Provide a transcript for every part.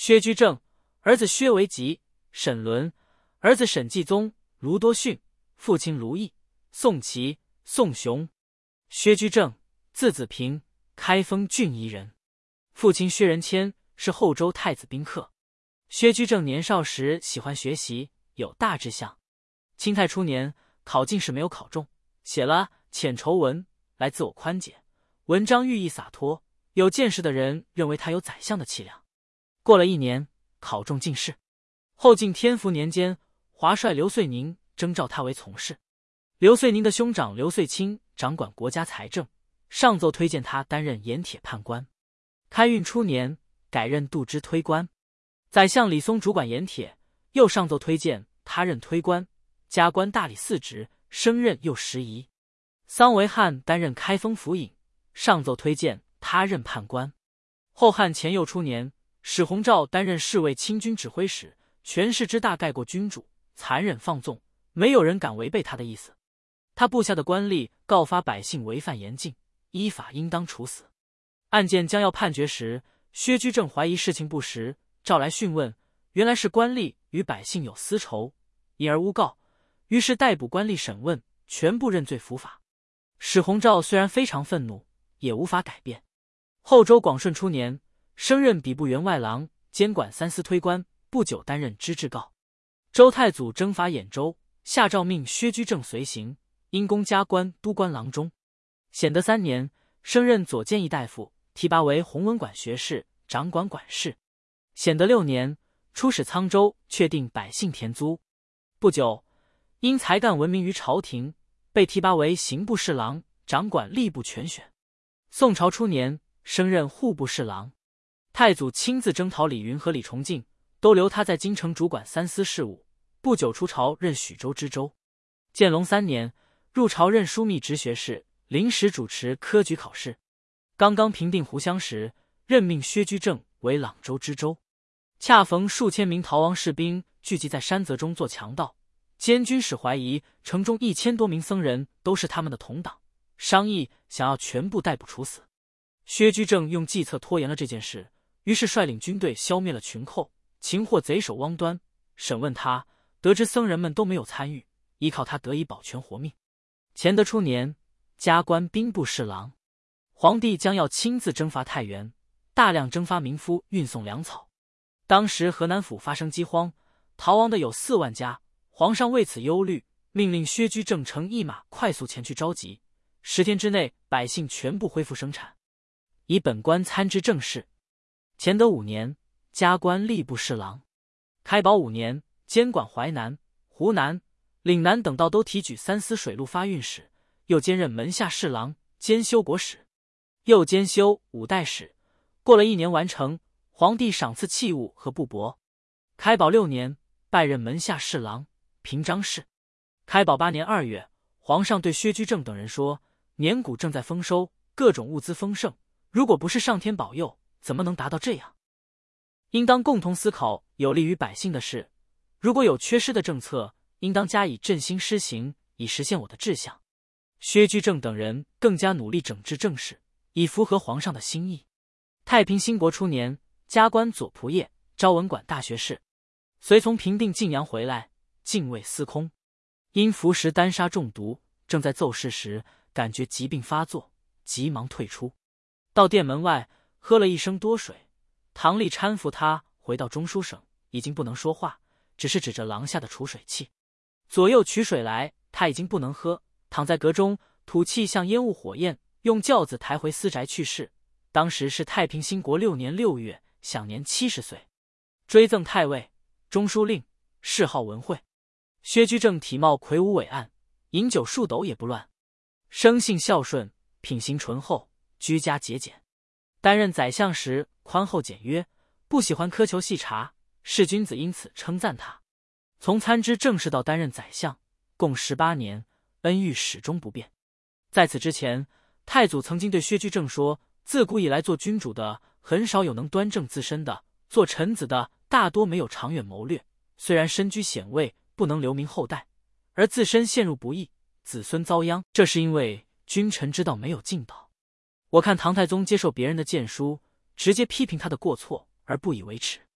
薛居正儿子薛维吉、沈伦儿子沈继宗、卢多逊，父亲卢毅、宋琦、宋雄。薛居正字子平，开封郡宜人，父亲薛仁谦是后周太子宾客。薛居正年少时喜欢学习，有大志向。清太初年考进士没有考中，写了《遣愁文》来自我宽解，文章寓意洒脱，有见识的人认为他有宰相的气量。过了1年，考中进士。后晋天福年间，华帅刘遂宁征召他为从事。刘遂宁的兄长刘遂卿掌管国家财政，上奏推荐他担任盐铁判官。开运初年，改任度支推官。宰相李松主管盐铁，又上奏推荐他任推官，加官大理寺职，升任右拾遗。桑维汉担任开封府尹，上奏推荐他任判官。后汉乾佑初年，史弘肇担任侍卫亲军指挥使，权势之大盖过君主，残忍放纵，没有人敢违背他的意思。他部下的官吏告发百姓违犯严禁，依法应当处死。案件将要判决时，薛居正怀疑事情不实，召来讯问，原来是官吏与百姓有私仇，因而诬告，于是逮捕官吏审问，全部认罪伏法。史弘肇虽然非常愤怒，也无法改变。后周广顺初年，升任比部员外郎，监管三司推官，不久担任知制告。周太祖征伐兖州，下诏命薛居正随行，因功加官都官郎中。显德3年，升任左谏议大夫，提拔为弘文馆学士，掌管管事。显德6年，出使沧州，确定百姓田租。不久，因才干闻名于朝廷，被提拔为刑部侍郎，掌管吏部全选。宋朝初年，升任户部侍郎。太祖亲自征讨李云和李崇敬，都留他在京城主管三司事务。不久出朝任许州知州。建隆3年，入朝任枢密直学士，临时主持科举考试。刚刚平定湖湘时，任命薛居正为朗州知州。恰逢数千名逃亡士兵聚集在山泽中做强盗，监军使怀疑城中1000多名僧人都是他们的同党，商议想要全部逮捕处死。薛居正用计策拖延了这件事，于是率领军队消灭了群寇，擒获贼首汪端。审问他，得知僧人们都没有参与，依靠他得以保全活命。乾德初年，加官兵部侍郎。皇帝将要亲自征伐太原，大量征发民夫运送粮草。当时河南府发生饥荒，逃亡的有4万家，皇上为此忧虑，命令薛居正乘1马快速前去召集。10天之内，百姓全部恢复生产。以本官参知政事。乾德5年，加官吏部侍郎。开宝5年，监管淮南、湖南、岭南等道都提举三司水陆发运使，又兼任门下侍郎、兼修国使，又兼修五代史。过了1年完成，皇帝赏赐器物和布帛。开宝6年，拜任门下侍郎、平章事。开宝8年2月，皇上对薛居正等人说：年谷正在丰收，各种物资丰盛，如果不是上天保佑，怎么能达到这样？应当共同思考有利于百姓的事，如果有缺失的政策，应当加以振兴施行，以实现我的志向。薛居正等人更加努力整治政事，以符合皇上的心意。太平兴国初年，加官左仆射、昭文馆大学士。随从平定晋阳回来，进位司空，因服食丹砂中毒，正在奏事时，感觉疾病发作，急忙退出。到殿门外喝了一升多水，唐丽搀扶他回到中书省，已经不能说话，只是指着廊下的储水器，左右取水来，他已经不能喝，躺在阁中，吐气像烟雾火焰，用轿子抬回私宅去世。当时是太平兴国6年6月，享年70岁，追赠太尉、中书令，谥号文惠。薛居正体貌魁梧伟岸，饮酒数斗也不乱，生性孝顺，品行醇厚，居家节俭。担任宰相时宽厚简约，不喜欢苛求细查，世君子因此称赞他。从参知政事到担任宰相，共18年，恩遇始终不变。在此之前，太祖曾经对薛居正说，自古以来做君主的很少有能端正自身的，做臣子的大多没有长远谋略，虽然身居显位，不能留名后代，而自身陷入不义，子孙遭殃，这是因为君臣之道没有尽道。我看唐太宗接受别人的谏书，直接批评他的过错而不以为耻。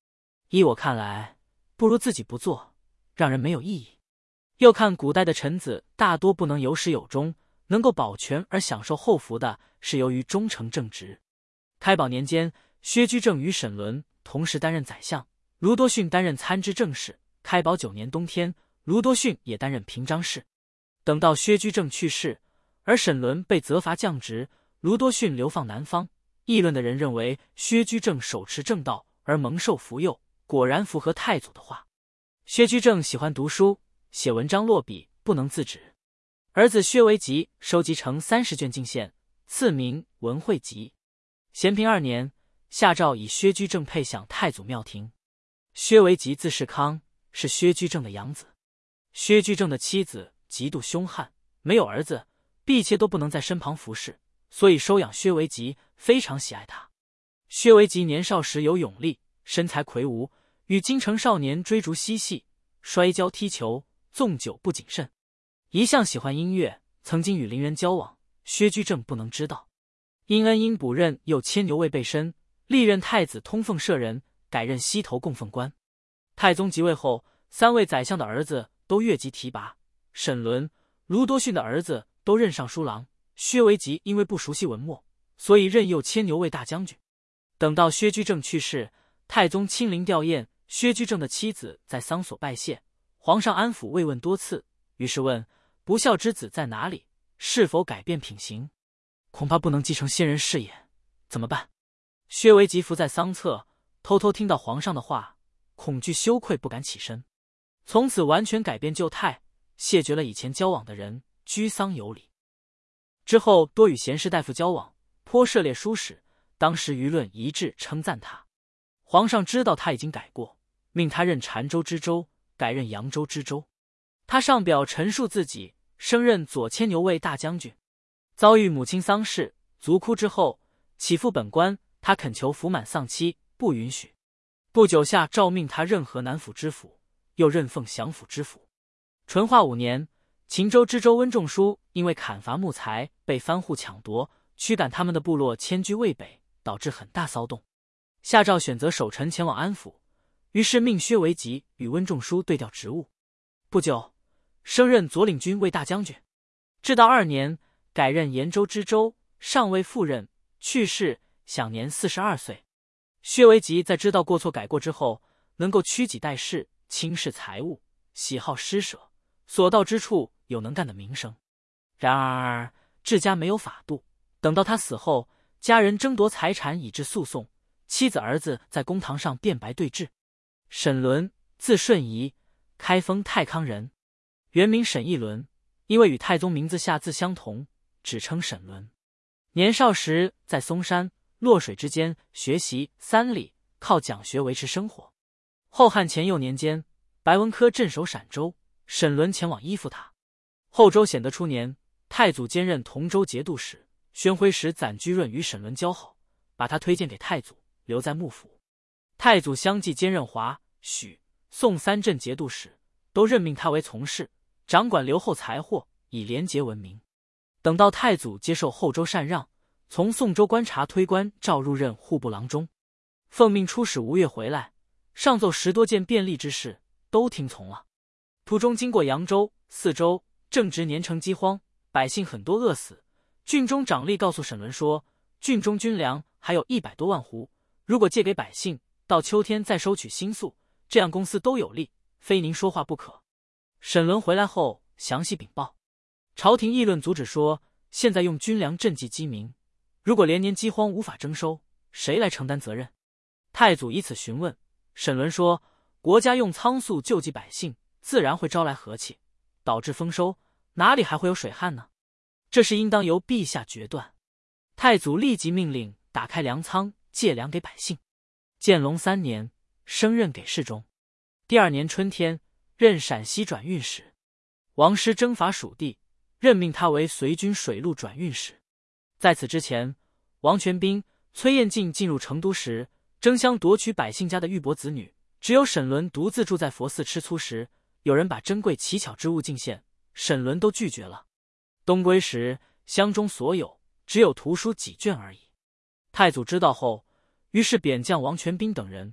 依我看来，不如自己不做，让人没有意义。又看古代的臣子大多不能有始有终，能够保全而享受后福的，是由于忠诚正直。开宝年间，薛居正与沈伦同时担任宰相，卢多逊担任参知政事。开宝9年冬天，卢多逊也担任平章事。等到薛居正去世，而沈伦被责罚降职，卢多逊流放南方。议论的人认为薛居正手持正道而蒙受福佑，果然符合太祖的话。薛居正喜欢读书，写文章落笔不能自止。儿子薛维吉收集成30卷进献，赐名《文会集》。咸平2年，下诏以薛居正配享太祖庙庭。薛维吉字世康，是薛居正的养子。薛居正的妻子极度凶悍，没有儿子，婢妾都不能在身旁服侍，所以收养薛维吉，非常喜爱他。薛维吉年少时有勇力，身材魁梧，与京城少年追逐嬉戏，摔跤踢球，纵酒不谨慎。一向喜欢音乐，曾经与伶人交往，薛居正不能知道。因恩因补任右牵牛卫备身，历任太子通奉舍人，改任西头供奉官。太宗即位后，3位宰相的儿子都越级提拔，沈伦、卢多逊的儿子都任尚书郎，薛维吉因为不熟悉文墨，所以任右牵牛卫大将军。等到薛居正去世，太宗亲临吊唁，薛居正的妻子在丧所拜谢，皇上安抚慰问多次，于是问不孝之子在哪里，是否改变品行？恐怕不能继承先人事业，怎么办？薛维吉伏在丧侧，偷偷听到皇上的话，恐惧羞愧不敢起身。从此完全改变旧态，谢绝了以前交往的人，居丧有礼。之后多与贤士大夫交往，颇涉猎书史，当时舆论一致称赞他。皇上知道他已经改过，命他任澶州知州，改任扬州知州。他上表陈述自己，升任左牵牛卫大将军。遭遇母亲丧事，卒哭之后，起复本官，他恳求服满丧期，不允许。不久下诏命他任河南府知府，又任奉降府知府。淳化5年，秦州知州温仲舒因为砍伐木材被番户抢夺，驱赶他们的部落迁居渭北，导致很大骚动。下诏选择守臣前往安抚，于是命薛维吉与温仲舒对调职务。不久，升任左领军卫大将军。至道2年，改任延州知州，尚未赴任，去世，享年42岁。薛维吉在知道过错改过之后，能够屈己待事，轻视财物，喜好施舍，所到之处有能干的名声。然而治家没有法度，等到他死后，家人争夺财产以致诉讼，妻子儿子在公堂上辩白对峙。沈伦，字顺仪，开封太康人，原名沈义伦，因为与太宗名字下字相同，只称沈伦。年少时在嵩山、洛水之间学习3礼，靠讲学维持生活。后汉乾佑年间，白文科镇守陕州，沈伦前往依附他。后周显德初年，太祖兼任同州节度使，宣徽使攒居润与沈伦交好，把他推荐给太祖，留在幕府。太祖相继兼任华、许、宋3镇节度使，都任命他为从事，掌管留后财货，以廉洁闻名。等到太祖接受后周禅让，从宋州观察推官召入任户部郎中，奉命出使吴越回来，上奏10多件便利之事，都听从了。途中经过扬州、泗州，正值年成饥荒，百姓很多饿死。郡中长吏告诉沈伦说，郡中军粮还有100多万斛，如果借给百姓，到秋天再收取新粟，这样公司都有利，非您说话不可。沈伦回来后详细禀报，朝廷议论阻止说，现在用军粮赈济饥民，如果连年饥荒无法征收，谁来承担责任？太祖以此询问，沈伦说，国家用仓粟救济百姓，自然会招来和气，导致丰收，哪里还会有水旱呢？这是应当由陛下决断。太祖立即命令打开粮仓，借粮给百姓。建隆3年，升任给事中。第2年春天，任陕西转运使。王师征伐蜀地，任命他为随军水陆转运使。在此之前，王全斌、崔彦进进入成都时，争相夺取百姓家的玉帛子女，只有沈伦独自住在佛寺吃粗食。有人把珍贵奇巧之物进献，沈伦都拒绝了。东归时，乡中所有只有图书几卷而已。太祖知道后，于是贬降王全斌等人，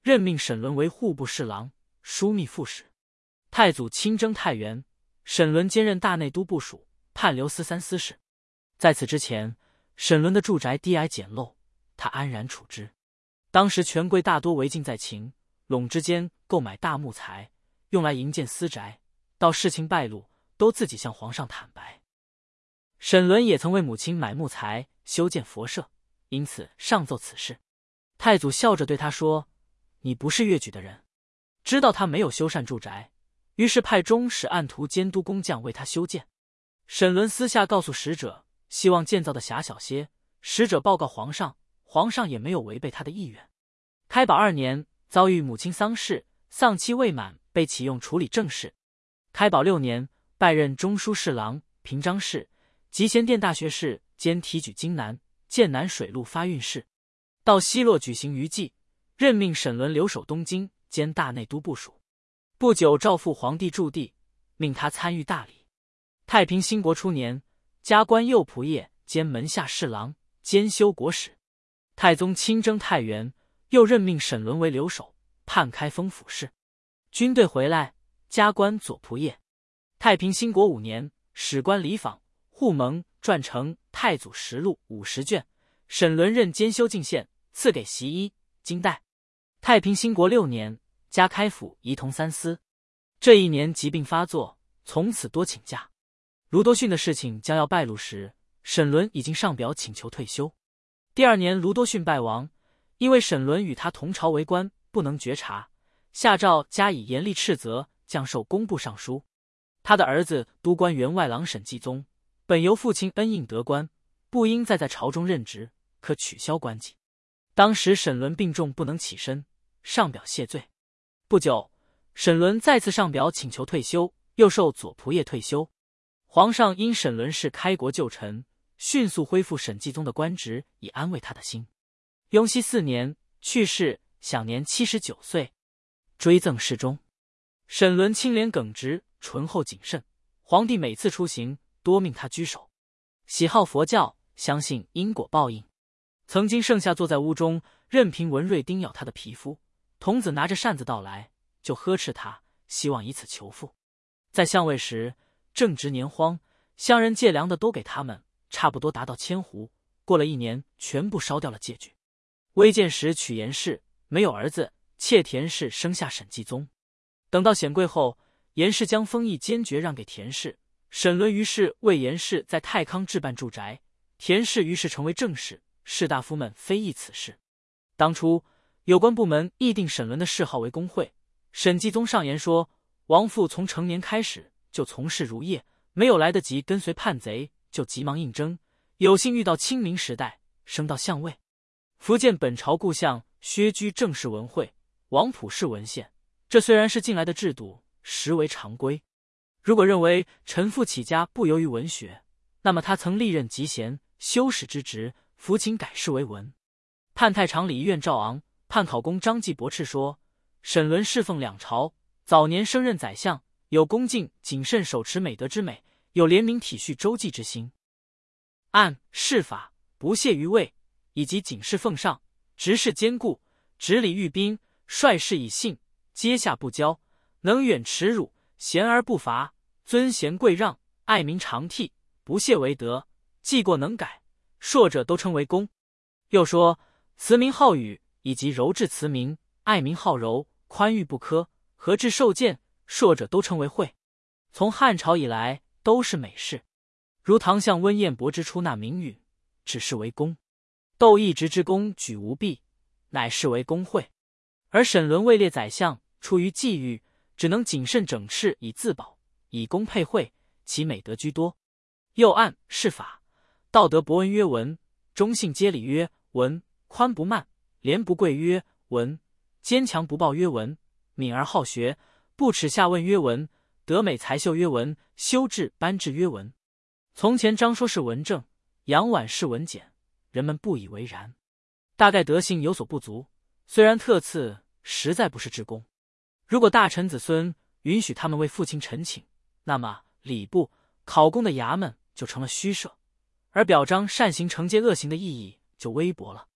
任命沈伦为户部侍郎、枢密副使。太祖亲征太原，沈伦兼任大内都部署、判刘司三司事。在此之前，沈伦的住宅低矮简陋，他安然处之。当时权贵大多围禁在秦、陇之间购买大木材，用来营建私宅，到事情败露，都自己向皇上坦白。沈伦也曾为母亲买木材修建佛舍，因此上奏此事。太祖笑着对他说：“你不是越举的人。”知道他没有修缮住宅，于是派中使按图监督工匠为他修建。沈伦私下告诉使者，希望建造的狭小些。使者报告皇上，皇上也没有违背他的意愿。开宝2年，遭遇母亲丧事，丧期未满，被启用处理政事。开宝6年，拜任中书侍郎、平章事、集贤殿大学士兼提举京南、剑南水陆发运事。到西洛举行余祭，任命沈伦留守东京，兼大内都部署。不久诏复皇帝驻地，命他参与大礼。太平兴国初年，加官右仆射兼门下侍郎，兼修国史。太宗亲征太原，又任命沈伦为留守，判开封府事。军队回来，加官左仆射。太平兴国5年，史官李昉、扈蒙撰成《太祖实录》50卷，沈伦任兼修进献，赐给袭衣、金带。太平兴国6年，加开府仪同三司。这一年疾病发作，从此多请假。卢多逊的事情将要败露时，沈伦已经上表请求退休。第2年，卢多逊败亡，因为沈伦与他同朝为官，不能觉察，下诏加以严厉斥责，降授工部尚书。他的儿子都官员外郎沈继宗，本由父亲恩应得官，不应再在朝中任职，可取消官籍。当时沈伦病重，不能起身，上表谢罪。不久，沈伦再次上表请求退休，又授左仆射退休。皇上因沈伦是开国旧臣，迅速恢复沈继宗的官职，以安慰他的心。雍熙4年去世，享年79岁。追赠侍中。沈伦清廉耿直，醇厚谨慎，皇帝每次出行多命他居首。喜好佛教，相信因果报应。曾经盛夏坐在屋中，任凭蚊蚋叮咬他的皮肤，童子拿着扇子到来，就呵斥他，希望以此求富。在相位时，正值年荒，乡人借粮的都给他们，差不多达到1000斛。过了1年，全部烧掉了借据。微见时娶严氏，没有儿子，妾田氏生下沈继宗。等到显贵后，严氏将封邑坚决让给田氏，沈伦于是为严氏在太康置办住宅，田氏于是成为正室，士大夫们非议此事。当初有关部门议定沈伦的谥号为公会，沈继宗上言说，王父从成年开始就从事儒业，没有来得及跟随叛贼，就急忙应征，有幸遇到清明时代，升到相位。福建本朝故相薛居正式文会，王溥是文献，这虽然是近来的制度，实为常规。如果认为陈父起家不由于文学，那么他曾历任集贤、修史之职，服请改仕为文。判太常礼仪院赵昂、判考功张继驳斥说，沈伦侍奉两朝，早年升任宰相，有恭敬谨慎手持美德之美，有怜悯体恤周济之心。按事法不懈于位，以及警示奉上，执事坚固，执礼御宾，率事以信，阶下不骄，能远耻辱，贤而不伐，尊贤贵让，爱民常替，不懈为德，记过能改，硕者都称为公。又说慈民好语，以及柔质慈民，爱民好柔，宽裕不苛，和治受见，硕者都称为惠。从汉朝以来都是美事。如唐相温彦博之出纳明允，只是为公；窦义直之功举无弊，乃是为公会。而沈伦位列宰相，出于际遇，只能谨慎整饬以自保，以公配惠，其美德居多。又按事法，道德博恩曰文，忠信接礼曰文，宽不慢，廉不贵曰文，坚强不暴曰文，敏而好学，不耻下问曰文，德美才秀曰文，修治颁治曰文。从前张说是文正，杨婉是文简，人们不以为然，大概德性有所不足，虽然特赐，实在不是至公。如果大臣子孙允许他们为父亲陈请，那么礼部、考功的衙门就成了虚设，而表彰善行惩戒恶行的意义就微薄了。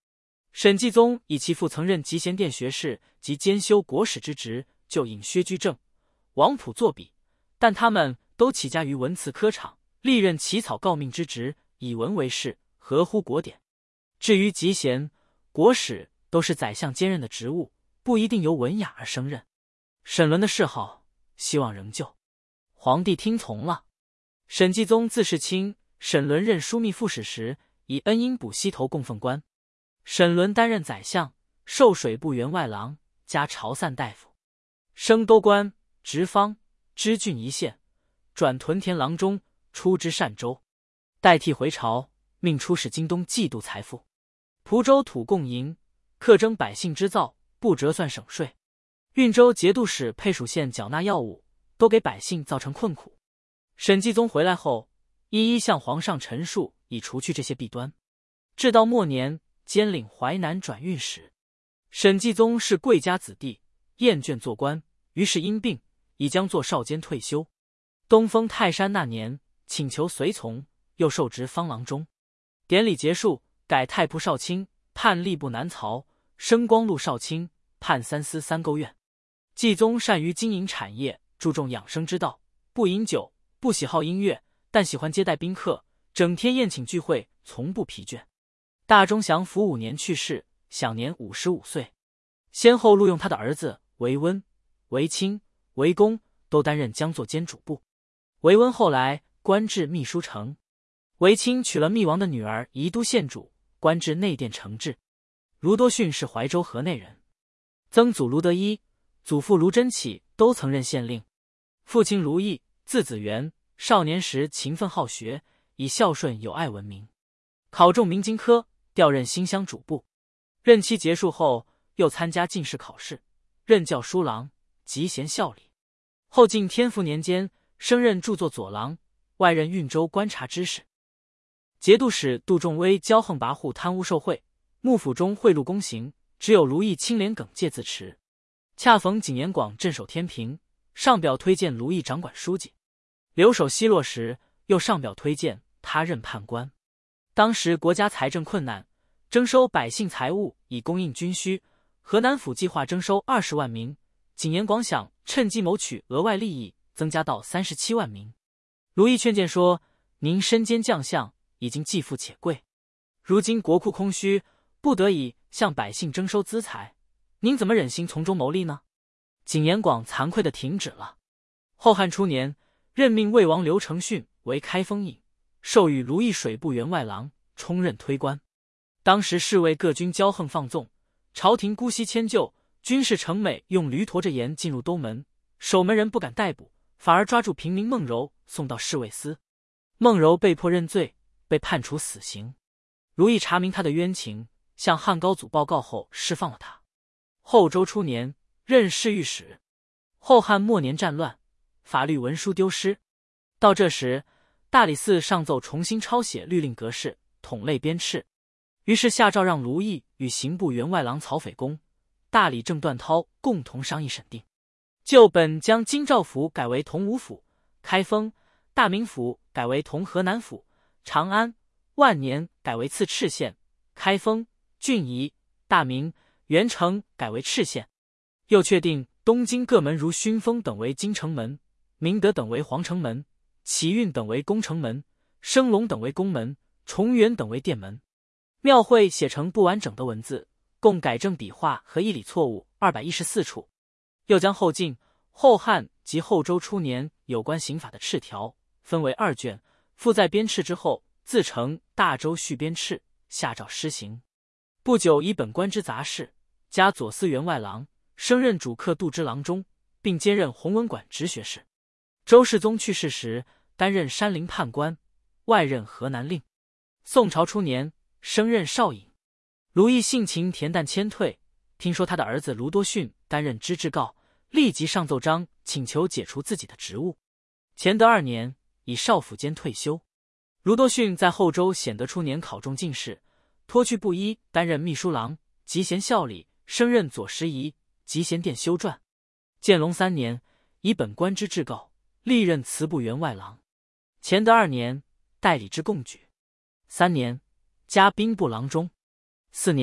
沈继宗以其父曾任集贤殿学士及兼修国史之职，就引薛居正、王溥作比，但他们都起家于文辞科场，历任起草诰命之职，以文为事，合乎国典。至于集贤、国史，都是宰相兼任的职务，不一定由文雅而升任。沈伦的谥号希望仍旧。皇帝听从了。沈继宗自世卿，沈伦任枢密副使时，以恩阴补西头供奉官。沈伦担任宰相，授水部员外郎，加朝散大夫，升都官，直方、知郡一县，转屯田郎中，出知善州。代替回朝，命出使京东季度财富。蒲州土贡银，课征百姓织造，不折算省税。运州节度使配属县缴纳药物，都给百姓造成困苦。沈继宗回来后，一一向皇上陈述，以除去这些弊端。至到末年，兼领淮南转运使。沈继宗是贵家子弟，厌倦做官，于是因病，已将做少监退休。东封泰山那年，请求随从，又授职方郎中。典礼结束，改太仆少卿，判吏部南曹，升光禄少卿，判三司3钩院。继宗善于经营产业，注重养生之道，不饮酒，不喜好音乐，但喜欢接待宾客，整天宴请聚会，从不疲倦。大中祥符5年去世，享年55岁。先后录用他的儿子韦温、韦清、韦公，都担任江作监主簿。韦温后来官至秘书丞，韦清娶了密王的女儿宜都县主，官至内殿承制。卢多逊是怀州河内人，曾祖卢德一、祖父卢真启都曾任县令。父亲卢毅，字子元，少年时勤奋好学，以孝顺有爱闻名，考中明经科，调任新乡主簿。任期结束后，又参加进士考试，任教书郎，极贤效礼。后晋天福年间，升任著作佐郎，外任运州观察知事。节度使杜仲威骄横跋扈，贪污受贿，幕府中贿赂公行，只有卢毅清廉耿介自持。恰逢景延广镇守天平，上表推荐卢毅掌管书记。留守西洛时，又上表推荐他任判官。当时国家财政困难，征收百姓财物以供应军需。河南府计划征收20万名，景延广想趁机谋取额外利益，增加到37万名。卢毅劝谏说：“您身兼将相，已经既富且贵，如今国库空虚，不得已向百姓征收资财，您怎么忍心从中牟利呢？”景延广惭愧地停止了。后汉初年，任命魏王刘承训为开封尹，授予卢毅水部员外郎，充任推官。当时侍卫各军骄横放纵，朝廷姑息迁就，军士程美用驴驮着盐进入东门，守门人不敢逮捕，反而抓住平民孟柔送到侍卫司。孟柔被迫认罪，被判处死刑。卢毅查明他的冤情，向汉高祖报告后释放了他。后周初年，任侍御史。后汉末年战乱，法律文书丢失。到这时，大理寺上奏重新抄写律令格式，统类编敕。于是下诏让卢毅与刑部员外郎曹斐公、大理正段涛共同商议审定。就本将京兆府改为同武府，开封、大名府改为同河南府，长安、万年改为次敕县，开封、郡夷、大名、元城改为敕县。又确定东京各门如熏风等为京城门，明德等为皇城门，启运等为宫城门，升龙等为宫门，重元等为殿门。庙会写成不完整的文字，共改正笔画和义理错误214处。又将后晋、后汉及后周初年有关刑法的敕条分为2卷，附在编敕之后，自成大周续编敕，下诏施行。不久以本官之杂事，加左司员外郎，升任主客度支郎中，并兼任弘文馆直学士。周世宗去世时，担任山陵判官，外任河南令。宋朝初年，升任少尹。卢毅性情恬淡谦退，听说他的儿子卢多逊担任知制告，立即上奏章请求解除自己的职务。乾德2年，以少府监退休。卢多逊在后周显德初年考中进士，脱去布衣，担任秘书郎，极贤效礼，升任左拾遗，集贤殿修撰。建隆3年，以本官之制告，历任祠部员外郎。乾德2年，代理之贡举。3年，加兵部郎中。4年，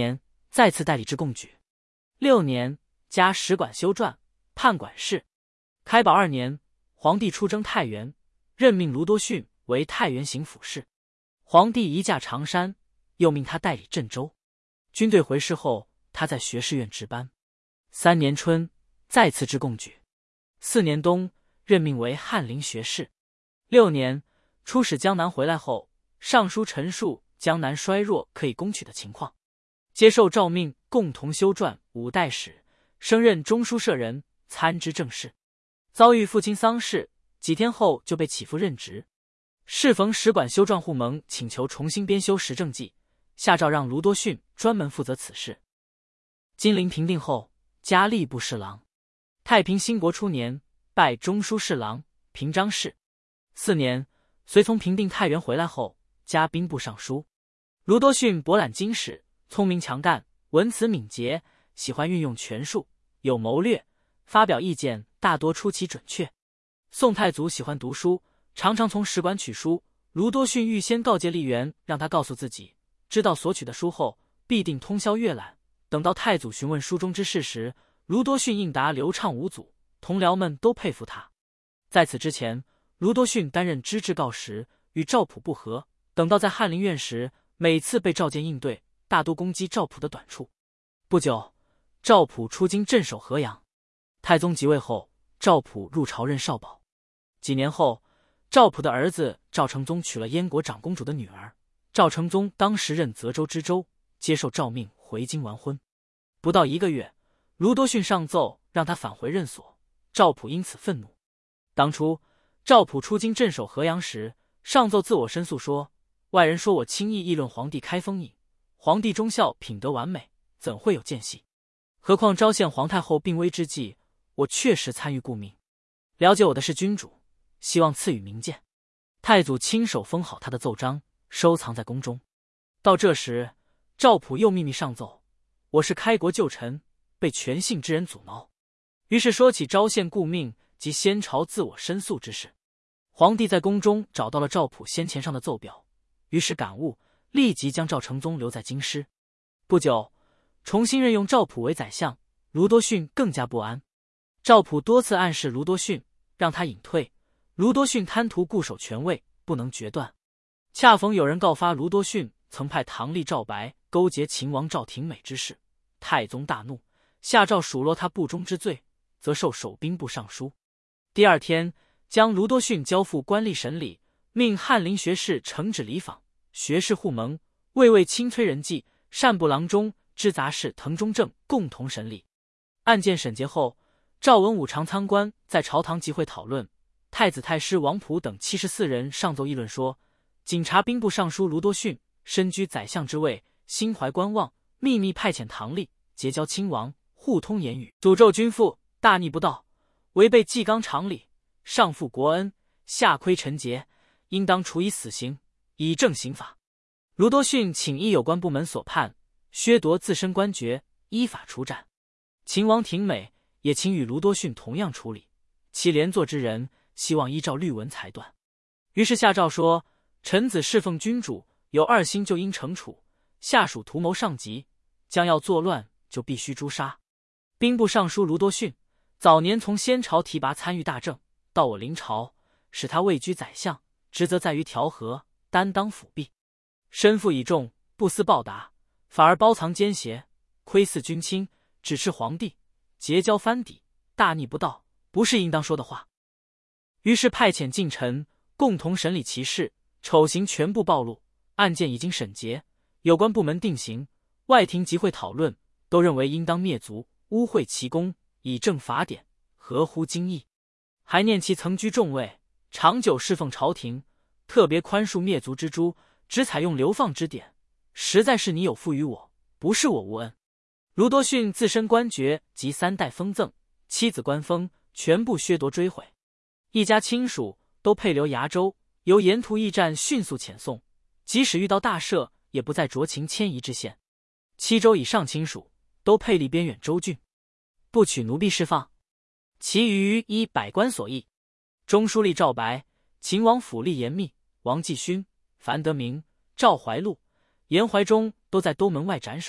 再次代理至贡举。6年，加使馆修撰、判管事。开宝2年，皇帝出征太原，任命卢多逊为太原行府事。皇帝移驾常山，又命他代理镇州。军队回师后，他在学士院值班。3年春，再次至贡举。4年冬，任命为翰林学士。6年，出使江南回来后，上书陈述江南衰弱可以攻取的情况，接受诏命，共同修撰五代史，升任中书舍人，参知政事。遭遇父亲丧事，几天后就被起复任职。适逢使馆修撰户盟，请求重新编修时政记，下诏让卢多逊专门负责此事。金陵平定后，加吏部侍郎。太平兴国初年，拜中书侍郎、平章事。4年，随从平定太原回来后，加兵部尚书。卢多逊博览经史，聪明强干，文辞敏捷，喜欢运用权术，有谋略，发表意见大多出奇准确。宋太祖喜欢读书，常常从使馆取书。卢多逊预先告诫吏员，让他告诉自己，知道所取的书后，必定通宵阅览。等到太祖询问书中之事时，卢多逊应答流畅无阻，同僚们都佩服他。在此之前，卢多逊担任知制告时，与赵普不和，等到在翰林院时，每次被召见应对，大多攻击赵普的短处。不久，赵普出京镇守河阳。太宗即位后，赵普入朝任少保。几年后，赵普的儿子赵承宗娶了燕国长公主的女儿。赵承宗当时任泽州知州，接受诏命回京完婚。不到1个月，卢多逊上奏让他返回任所，赵普因此愤怒。当初赵普出京镇守河阳时，上奏自我申诉说，外人说我轻易议论皇帝开封尹，皇帝忠孝品德完美，怎会有间隙？何况昭献皇太后病危之际，我确实参与顾命。了解我的是君主，希望赐予明鉴。太祖亲手封好他的奏章，收藏在宫中。到这时，赵普又秘密上奏，我是开国旧臣，被权信之人阻挠。于是说起昭献顾命及先朝自我申诉之事。皇帝在宫中找到了赵普先前上的奏表，于是感悟，立即将赵承宗留在京师。不久，重新任用赵普为宰相，卢多逊更加不安。赵普多次暗示卢多逊，让他隐退。卢多逊贪图固守权位，不能决断。恰逢有人告发卢多逊曾派唐吏赵白勾结秦王赵廷美之事，太宗大怒，下诏数落他不忠之罪，则授守兵部尚书。第2天，将卢多逊交付官吏审理，命翰林学士承旨礼访，学士互盟、卫尉卿崔仁济、善部郎中知杂事滕中正共同审理。案件审结后，赵文武常参官在朝堂集会讨论。太子太师王溥等74人上奏议论说，警察兵部尚书卢多逊身居宰相之位，心怀观望，秘密派遣唐吏结交亲王，互通言语，诅咒君父，大逆不道，违背纪纲常理，上负国恩，下窥臣节，应当处以死刑，以正刑法。卢多逊请依有关部门所判，削夺自身官爵，依法处斩。秦王廷美也请与卢多逊同样处理，其连坐之人希望依照律文裁断。于是下诏说，臣子侍奉君主，有2心就应惩处，下属图谋上级，将要作乱就必须诛杀。兵部尚书卢多逊早年从先朝提拔参与大政，到我临朝，使他位居宰相，职责在于调和，担当辅弼，身负倚重，不思报答，反而包藏奸邪，窥伺君亲，指斥皇帝，结交藩邸，大逆不道，不是应当说的话。于是派遣近臣共同审理其事，丑行全部暴露，案件已经审结，有关部门定刑，外廷集会讨论，都认为应当灭族，污秽其功，以正法典，合乎经义。还念其曾居重位，长久侍奉朝廷，特别宽恕灭族之诛，只采用流放之典，实在是你有负于我，不是我无恩。卢多逊自身官爵及3代封赠，妻子官封全部削夺追回，一家亲属都配留崖州，由沿途驿站迅速遣送，即使遇到大赦，也不再酌情迁移至县。7州以上亲属都配立边远州郡，不取奴婢释放。其余依百官所议。中书吏赵白、秦王府吏严密、王继勋、樊德明、赵怀禄、严怀忠都在东门外斩首，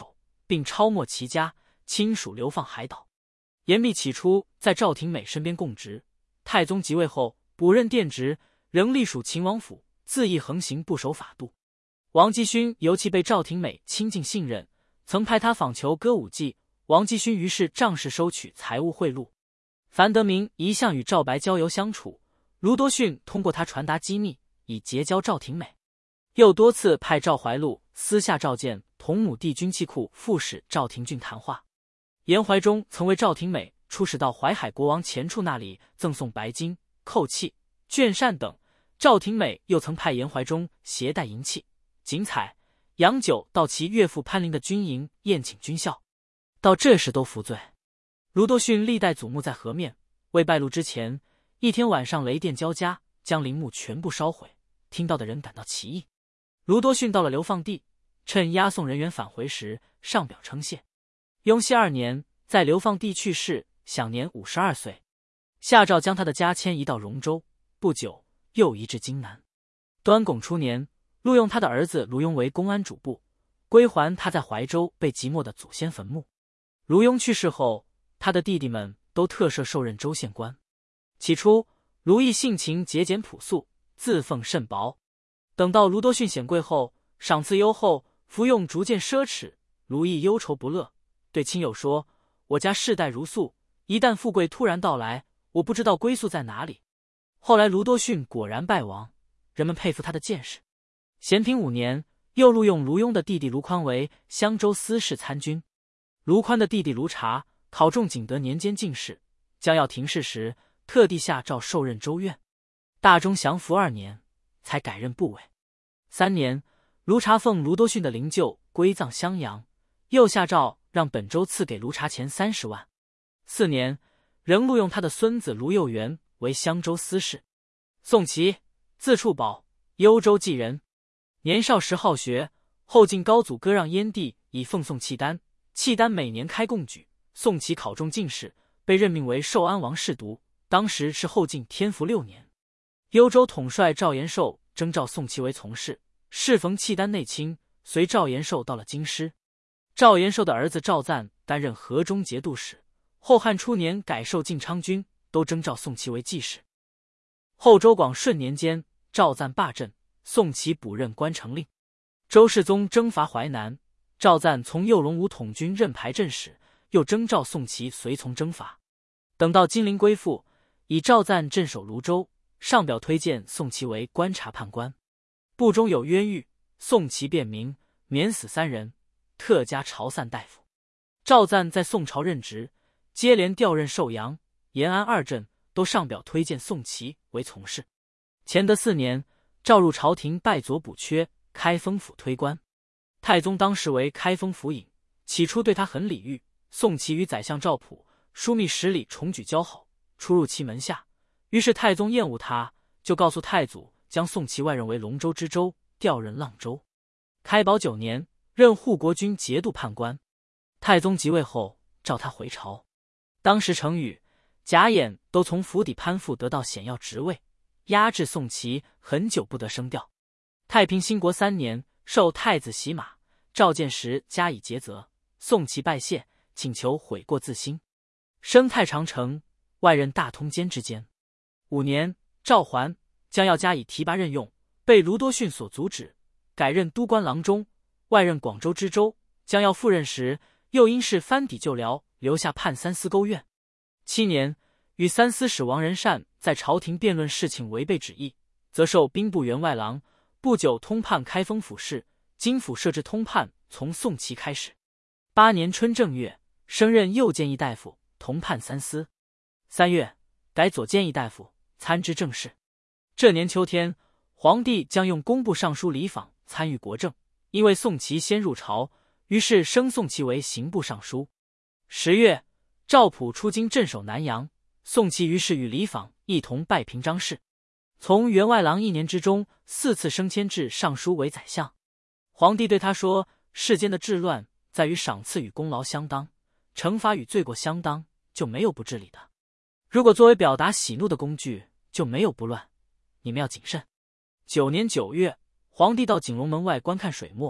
并抄没其家，亲属流放海岛。严弼起初在赵廷美身边供职，太宗即位后补任殿直，仍隶属秦王府，恣意横行，不守法度。王继勋尤其被赵廷美亲近信任，曾派他访求歌舞伎，王继勋于是仗势收取财物贿赂。樊德明一向与赵白交游相处，卢多逊通过他传达机密，以结交赵廷美。又多次派赵怀禄私下召见同母弟军器库副使赵廷俊谈话。严怀忠曾为赵廷美出使到淮海国王钱处那里赠送白金、扣器、绢扇等，赵廷美又曾派严怀忠携带银器、锦彩、洋酒到其岳父潘林的军营宴请军校，到这时都服罪。卢多逊历代祖墓在河面，未败露之前，一天晚上雷电交加，将陵墓全部烧毁，听到的人感到奇异。卢多逊到了流放地，趁押送人员返回时上表称谢。雍熙2年，在流放地去世，享年52岁。下诏将他的家迁移到荣州，不久又移至荆南。端拱初年，录用他的儿子卢庸为公安主簿，归还他在怀州被即没的祖先坟墓。卢庸去世后，他的弟弟们都特赦受任州县官。起初，卢毅性情节俭朴素，自奉甚薄。等到卢多逊显贵后，赏赐优厚，服用逐渐奢侈，卢毅忧愁不乐，对亲友说：“我家世代如素，一旦富贵突然到来，我不知道归宿在哪里。”后来卢多逊果然败亡，人们佩服他的见识。咸平5年，又录用卢庸的弟弟卢宽为襄州司事参军。卢宽的弟弟卢察考中景德年间进士，将要廷试时，特地下诏授任州院。大中祥符2年，才改任部尉。3年，卢察奉卢多逊的灵柩归葬襄阳，又下诏让本州赐给卢察钱30万。4年，仍录用他的孙子卢佑元为襄州司事。宋祁，字处保，幽州济人。年少时好学，后晋高祖割让燕地以奉送契丹，契丹每年开贡举，宋祁考中进士，被任命为寿安王侍读，当时是后晋天福6年。幽州统帅赵延寿征召宋祁为从事，适逢契丹内侵，随赵延寿到了京师。赵延寿的儿子赵赞担任河中节度使，后汉初年改授晋昌军，都征召宋祁为记事。后周广顺年间，赵赞罢镇，宋祁补任关城令。周世宗征伐淮南，赵赞从右龙武统军任排阵使，又征召宋祁随从征伐。等到金陵归附，以赵赞镇守泸州，上表推荐宋祁为观察判官。部中有冤狱，宋祁辩明，免死3人，特加朝散大夫。赵赞在宋朝任职，接连调任寿阳、延安2镇，都上表推荐宋祁为从事。乾德4年，召入朝廷拜佐补缺，开封府推官。太宗当时为开封府尹，起初对他很礼遇。宋祁与宰相赵普、枢密使李重举交好，出入其门下，于是太宗厌恶他，就告诉太祖将宋祁外任为龙州知州，调任阆州。开宝9年，任护国军节度判官。太宗即位后，召他回朝。当时程宇、贾演都从府邸攀附得到显要职位，压制宋祁很久不得升调。太平兴国3年，授太子洗马，召见时加以诘责，宋祁拜谢，请求悔过自新。升太常丞，外任大通监之监。5年，赵桓将要加以提拔任用，被卢多逊所阻止，改任都官郎中，外任广州知州。将要赴任时，又因是藩邸旧僚，留下判三司勾院。7年，与三司使王仁善在朝廷辩论事情违背旨意，则授兵部员外郎。不久，通判开封府事，经府设置通判，从宋祁开始。8年春正月，升任右谏议大夫，同判三司。3月，改左谏议大夫，参知政事。这年秋天，皇帝将用工部尚书李访参与国政，因为宋祁先入朝，于是升宋祁为刑部尚书。10月，赵普出京镇守南阳，宋祁于是与李访一同拜平章事。从员外郎1年之中4次升迁至尚书为宰相。皇帝对他说：“世间的治乱在于赏赐与功劳相当，惩罚与罪过相当，就没有不治理的。如果作为表达喜怒的工具，就没有不乱。你们要谨慎。”9年9月，皇帝到景龙门外观看水墨，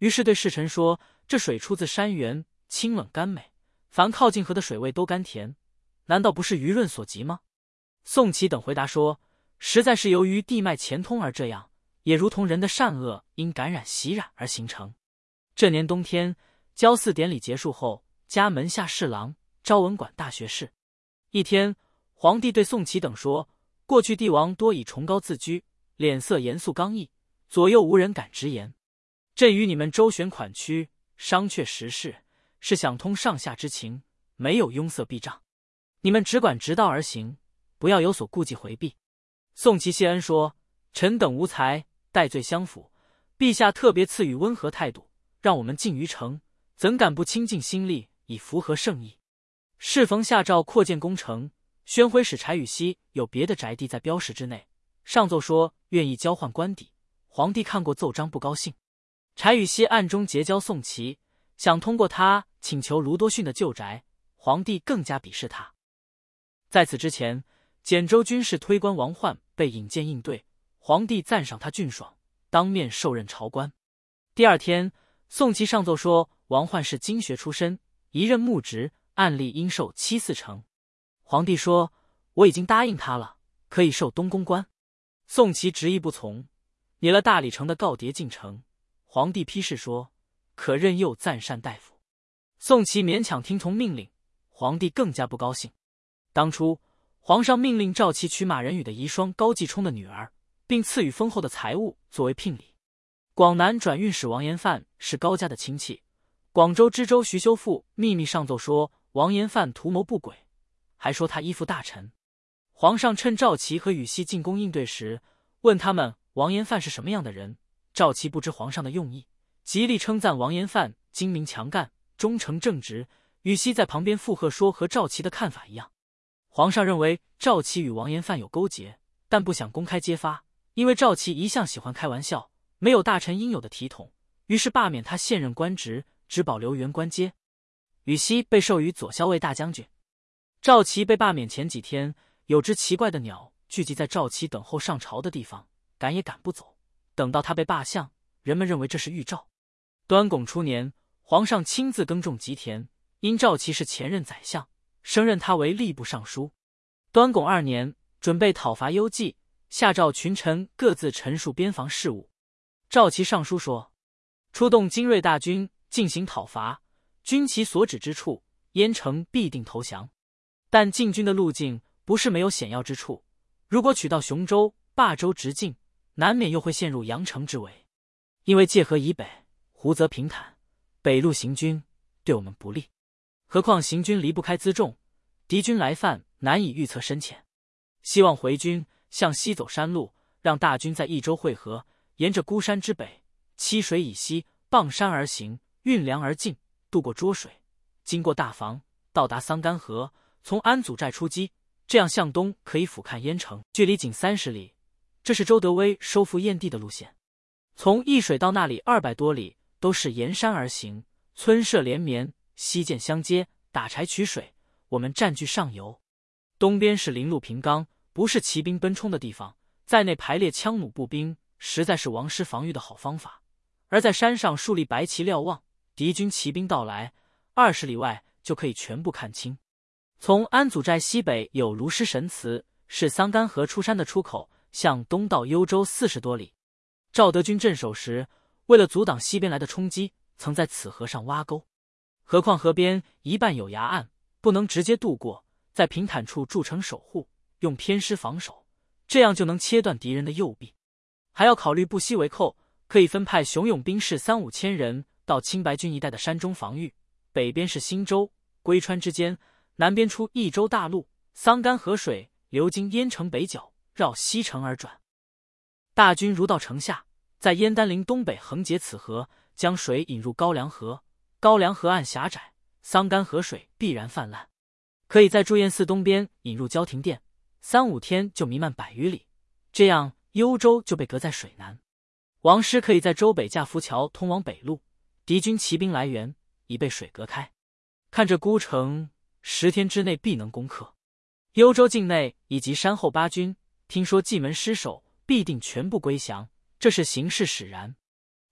于是对侍臣说：“这水出自山源，清冷甘美，凡靠近河的水味都甘甜，难道不是鱼润所及吗？”宋祁等回答说：“实在是由于地脉潜通而这样，也如同人的善恶因感染习染而形成。”这年冬天，交祀典礼结束后，加门下侍郎、昭文馆大学士。一天，皇帝对宋祁等说：“过去帝王多以崇高自居，脸色严肃刚毅，左右无人敢直言。朕与你们周旋款曲，商榷时事，是想通上下之情，没有拥塞避障。你们只管直道而行，不要有所顾忌回避。”宋祁谢恩说：“臣等无才，戴罪相辅，陛下特别赐予温和态度，让我们进于城，怎敢不倾尽心力以符合圣意？”适逢下诏扩建工程，宣徽使柴宇熙有别的宅地在标识之内，上奏说愿意交换官邸。皇帝看过奏章不高兴，柴宇熙暗中结交宋祁，想通过他请求卢多逊的旧宅，皇帝更加鄙视他。在此之前，简州军事推官王焕被引荐应对，皇帝赞赏他俊爽，当面授任朝官。第二天，宋祁上奏说王焕是经学出身，一任牧职，按例应授7-4成。皇帝说：“我已经答应他了，可以授东宫官。”宋祁执意不从，拟了大理城的告牒进城。皇帝批示说：“可任右赞善大夫。”宋祁勉强听从命令，皇帝更加不高兴。当初皇上命令赵祁娶马仁宇的遗孀高继冲的女儿，并赐予丰厚的财物作为聘礼。广南转运使王延范是高家的亲戚，广州知州徐修复秘密上奏说王延范图谋不轨，还说他依附大臣。皇上趁赵祁和宇熙进宫应对时，问他们王延范是什么样的人。赵祁不知皇上的用意，极力称赞王延范精明强干、忠诚正直。宇熙在旁边附和说和赵祁的看法一样。皇上认为赵祁与王延范有勾结，但不想公开揭发，因为赵祁一向喜欢开玩笑，没有大臣应有的体统，于是罢免他现任官职，只保留原官阶。宇熙被授予左校尉大将军。赵祁被罢免前几天，有只奇怪的鸟聚集在赵祁等候上朝的地方，赶也赶不走。等到他被罢相，人们认为这是预兆。端拱初年，皇上亲自耕种吉田，因赵祁是前任宰相，升任他为吏部尚书。端拱2年，准备讨伐幽蓟，下诏群臣各自陈述边防事务。赵祁上书说：“出动精锐大军进行讨伐，军其所指之处，燕城必定投降。但进军的路径不是没有险要之处，如果取到雄州、霸州直进，难免又会陷入阳城之围。因为界河以北，湖泽平坦，北路行军对我们不利。何况行军离不开辎重，敌军来犯难以预测深浅。希望回军向西走山路，让大军在益州会合，沿着孤山之北，七水以西，傍山而行，运粮而进，渡过涿水，经过大房，到达桑干河，从安祖寨出击，这样向东可以俯瞰燕城，距离仅30里。这是周德威收复燕地的路线。从易水到那里200多里，都是沿山而行，村舍连绵，溪涧相接，打柴取水。我们占据上游，东边是林路平冈，不是骑兵奔冲的地方，在内排列枪弩步兵，实在是王师防御的好方法。而在山上树立白旗瞭望，敌军骑兵到来，20里外就可以全部看清。从安祖寨西北有卢师神祠，是桑干河出山的出口，向东到幽州40多里。赵德军镇守时，为了阻挡西边来的冲击，曾在此河上挖沟。何况河边一半有崖岸，不能直接渡过，在平坦处筑城守护，用偏师防守，这样就能切断敌人的右臂。还要考虑不惜为寇，可以分派雄勇兵士3-5千人到青白郡一带的山中防御。北边是新州、归川之间，南边出益州大路，桑干河水流经燕城北角，绕西城而转。大军如到城下，在燕丹陵东北横截此河，将水引入高梁河。高梁河岸狭窄，桑干河水必然泛滥。可以在祝燕寺东边引入交亭殿，3-5天就弥漫100余里，这样幽州就被隔在水南。王师可以在州北架浮桥通往北路，敌军骑兵来源已被水隔开。看这孤城，10天之内必能攻克。幽州境内以及山后8军，听说蓟门失守，必定全部归降，这是形势使然。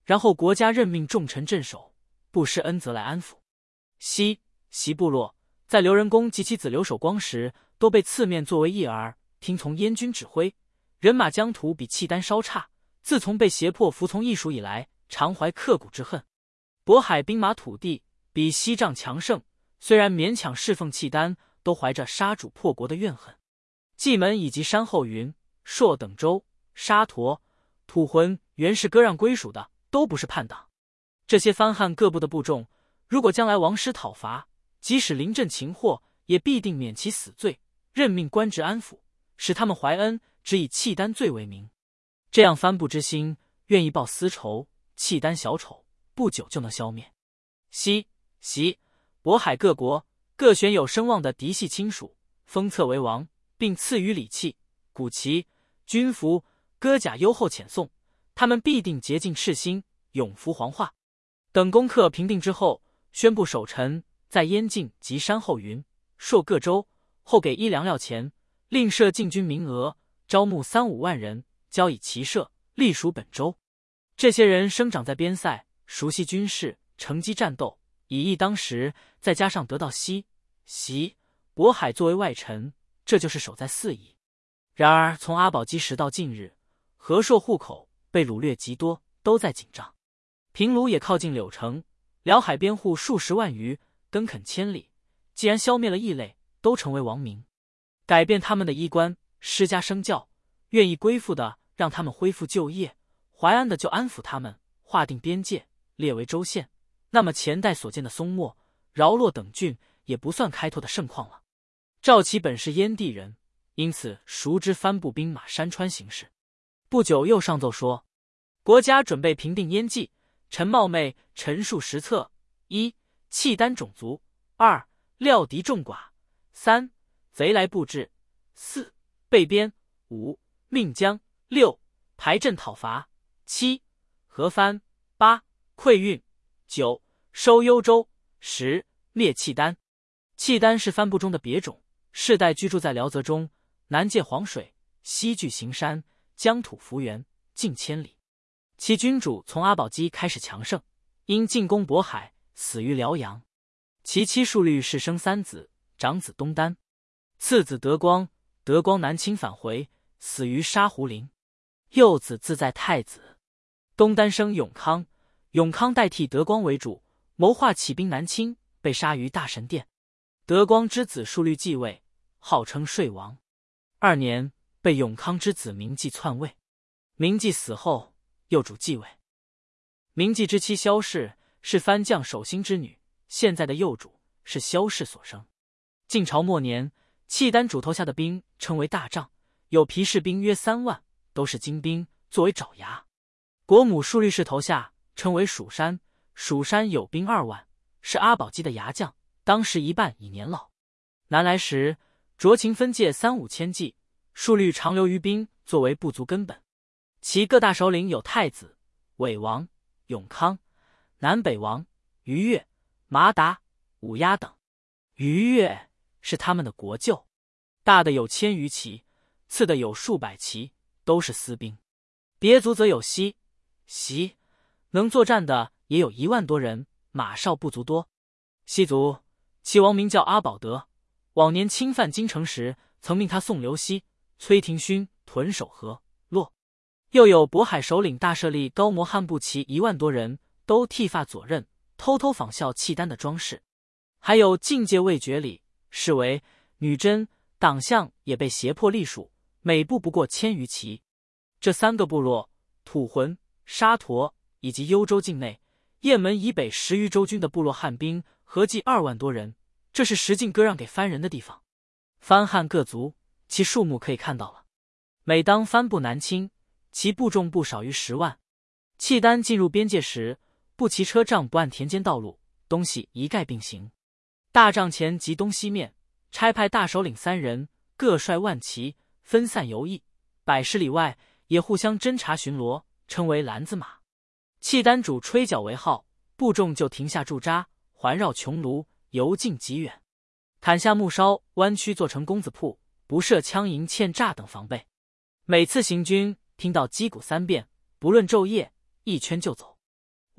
然后国家任命重臣镇守，不施恩泽来安抚。习部落在刘仁恭及其子刘守光时，都被刺面作为义儿，听从燕军指挥，人马疆土比契丹稍差。自从被胁迫服从义属以来，常怀刻骨之恨。渤海兵马土地比西仗强盛，虽然勉强侍奉契丹，都怀着杀主破国的怨恨。蓟门以及山后云、朔等州、沙陀、吐浑原是割让归属的，都不是叛党。这些藩汉各部的部众，如果将来王师讨伐，即使临阵擒获，也必定免其死罪，任命官职安抚，使他们怀恩，只以契丹罪为名。这样藩部之心，愿意报私仇，契丹小丑不久就能消灭。习、渤海各国各选有声望的嫡系亲属，封册为王，并赐予礼器、古旗、军服、戈甲优厚遣送，他们必定洁净赤心，永服黄化。等功课平定之后，宣布守臣在燕境及山后云、朔各州，后给衣粮料钱，另设禁军名额，招募3-5万人，交以骑射，隶属本州。这些人生长在边塞，熟悉军事，乘机战斗，以义当时，再加上得到习、渤海作为外臣，这就是守在4夷。然而从阿保机时到近日，和硕户口被掳掠极多，都在紧张。平卢也靠近柳城，辽海边户数10万余，耕垦千里。既然消灭了异类，都成为王民，改变他们的衣冠，施加生教，愿意归附的让他们恢复旧业，淮安的就安抚他们，划定边界，列为州县。那么前代所见的松漠、饶洛等郡也不算开拓的盛况了。赵齐本是燕地人，因此熟知藩部兵马山川形势。不久又上奏说，国家准备平定燕蓟，臣冒昧陈述实策：1. 契丹种族； 2. 料敌众寡； 3. 贼来布置； 4. 备边； 5. 命将； 6. 排阵讨伐； 7. 合藩； 8. 溃运； 9. 收幽州； 10. 灭契丹。契丹是藩部中的别种，世代居住在辽泽中，南界黄水，西据行山，疆土幅员，近千里。其君主从阿保机开始强盛，因进攻渤海，死于辽阳。其妻数律是生3子，长子东丹，次子德光，德光南侵返回，死于沙湖陵。幼子自在太子。东丹生永康，永康代替德光为主，谋划起兵南侵，被杀于大神殿。德光之子数律继位，号称睡王。2年，被永康之子明纪篡位。明纪死后，幼主继位。明纪之妻萧氏是藩将守兴之女，现在的幼主是萧氏所生。晋朝末年，契丹主头下的兵称为大帐，有皮士兵约3万，都是精兵，作为爪牙。国母数律氏头下称为蜀山，蜀山有兵2万，是阿保机的牙将，当时一半已年老。南来时，酌情分界3-5千骑，数律长留于兵，作为部族根本。其各大首领有太子、伪王、永康、南北王、于越、麻达、五鸦等。于越是他们的国舅，大的有1000余骑，次的有数百骑，都是私兵。别族则有习，能作战的也有1万多人，马少不足多。西族其王名叫阿保德，往年侵犯京城时，曾命他宋刘熙、崔廷勋屯守河洛。又有渤海首领大舍利高摩汉部骑1万多人，都剃发左衽，偷偷仿效契丹的装饰。还有境界未决里，是为女真党项也被胁迫隶属，每部不过1000余骑。这3个部落，吐浑、沙陀以及幽州境内，雁门以北10余州军的部落汉兵合计2万多人，这是实境割让给藩人的地方。藩汉各族，其数目可以看到了。每当藩部南侵，其部众不少于10万。契丹进入边界时，不骑车仗，不按田间道路，东西一概并行。大帐前及东西面，差派大首领3人，各率万骑，分散游弋，100里外也互相侦察巡逻，称为篮子马。契丹主吹角为号，部众就停下驻扎，环绕穹庐，游径极远，砍下木梢，弯曲做成公子铺，不设枪营、堑栅等防备。每次行军，听到击鼓3遍，不论昼夜，一圈就走。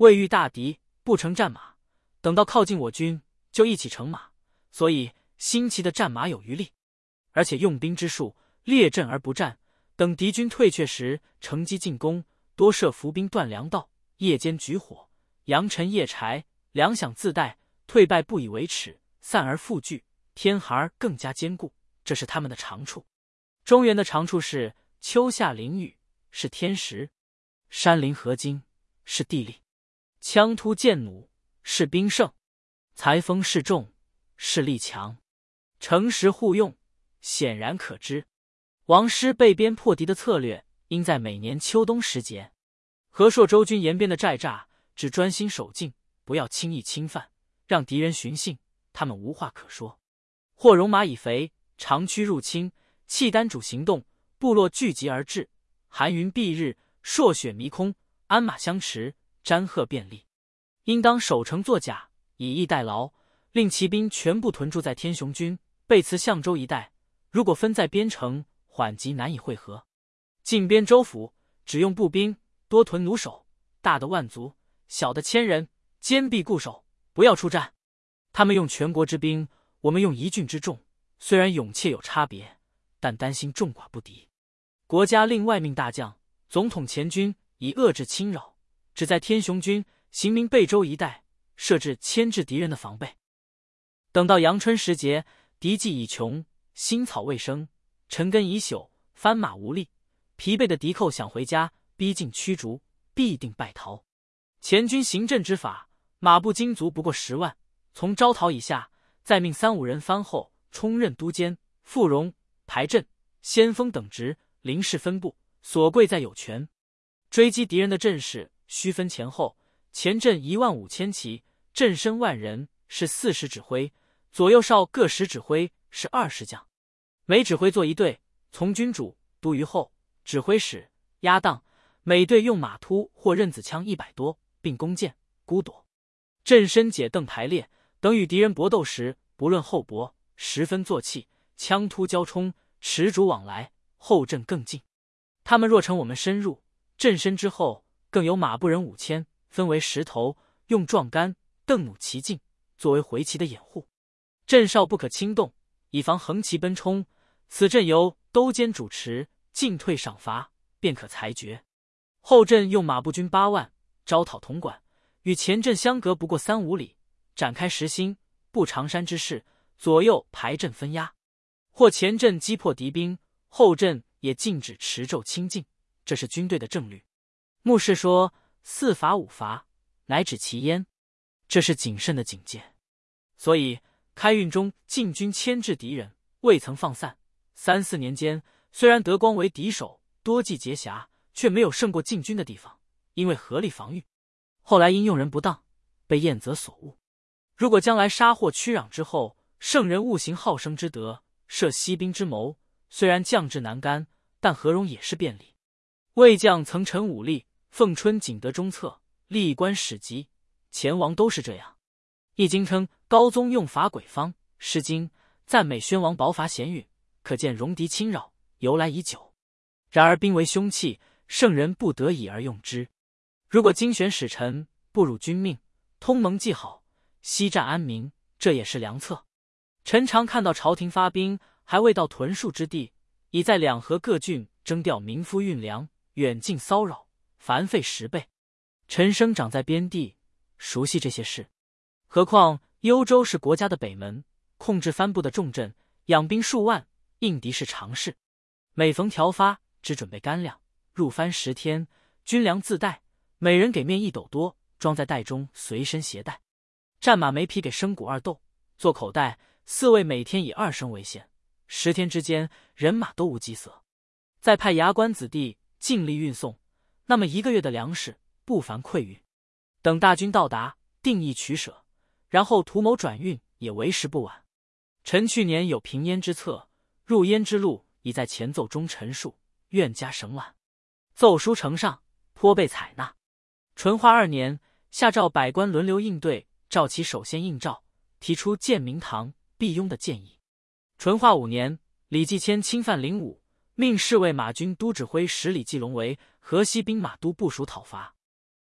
未遇大敌，不乘战马，等到靠近我军，就一起乘马，所以新奇的战马有余力。而且用兵之术，列阵而不战，等敌军退却时，乘机进攻，多设伏兵断粮道，夜间举火，扬尘夜柴，粮饷自带，退败不以为耻，散而复聚，天寒更加坚固，这是他们的长处。中原的长处是秋夏淋雨，是天时；山林河津，是地利；枪突剑弩，是兵胜；裁锋示众，是力强。诚实互用，显然可知。王师备边破敌的策略，应在每年秋冬时节。和硕州军沿边的寨栅，只专心守境，不要轻易侵犯，让敌人寻衅，他们无话可说。或戎马以肥，长驱入侵，契丹主行动，部落聚集而至，寒云蔽日，朔雪迷空，鞍马相持，詹鹤便利。应当守城作甲，以逸待劳，令骑兵全部屯驻在天雄军、贝慈、象州一带。如果分在边城，缓急难以会合。进边州府，只用步兵，多屯弩手，大的万卒，小的1000人，坚壁固守，不要出战。他们用全国之兵，我们用一郡之众，虽然勇怯有差别，但担心众寡不敌。国家另外命大将、总统前军以遏制侵扰，只在天雄军、行明贝州一带设置牵制敌人的防备。等到阳春时节，敌迹已穷，新草未生，陈根已朽，幡马无力，疲惫的敌寇想回家，逼近驱逐，必定败逃。前军行阵之法，马步精卒不过10万，从招讨以下，再命3、5人番后充任都监、副荣、排阵、先锋等职，临事分部，所贵在有权。追击敌人的阵势，须分前后，前阵15000骑，阵身10000人，是40指挥，左右哨各10指挥，是20将。每指挥做一队，从军主、都虞候、指挥使、押当，每队用马突或刃子枪100多，并弓箭、孤垛。阵身解凳排列，等与敌人搏斗时，不论厚薄，十分作气，枪突交冲，持主往来，后阵更近。他们若乘我们深入，阵身之后更有马步人5000，分为10头，用壮杆、邓弩齐进，作为回旗的掩护。阵哨不可轻动，以防横旗奔冲。此阵由都监主持，进退赏罚，便可裁决。后阵用马步军8万，招讨统管，与前阵相隔不过3、5里，展开实心、布长山之势，左右排阵分压。或前阵击破敌兵，后阵也禁止持胄轻进，这是军队的正律。牧士说4罚5罚，乃止其焉，这是谨慎的警戒。所以开运中禁军牵制敌人，未曾放散。3、4年间，虽然德光为敌手，多计劫辖，却没有胜过禁军的地方，因为合力防御。后来因用人不当，被燕泽所误。如果将来杀获屈壤之后，圣人误行好生之德，设息兵之谋，虽然将至难干，但何容也是便利。魏将曾陈武力，凤春景德中策，历官史籍，前王都是这样。易经称高宗用法诡方，诗经赞美宣王宝法贤允，可见戎狄侵扰由来已久。然而兵为凶器，圣人不得已而用之。如果精选使臣，不辱君命，通盟计好，西战安民，这也是良策。臣常看到朝廷发兵，还未到屯戍之地，已在两河各郡征调民夫运粮，远近骚扰，繁费10倍。臣生长在边地，熟悉这些事。何况幽州是国家的北门，控制藩部的重镇，养兵数万，应敌是常事。每逢调发，只准备干粮，入藩10天，军粮自带，每人给面1斗多，装在袋中，随身携带。战马每匹给生谷2斗，做口袋，4位每天以2升为限。10天之间，人马都无饥色。再派牙关子弟尽力运送，那么1个月的粮食不凡馈运。等大军到达，定义取舍，然后图谋转运，也为时不晚。臣去年有平燕之策，入燕之路已在前奏中陈述，愿加省览。奏书呈上，颇被采纳。淳化2年，下诏百官轮流应对，召其首先应诏，提出建明堂、辟雍的建议。淳化5年，李继迁侵犯灵武，命侍卫马军都指挥10里季龙为河西兵马都部署讨伐。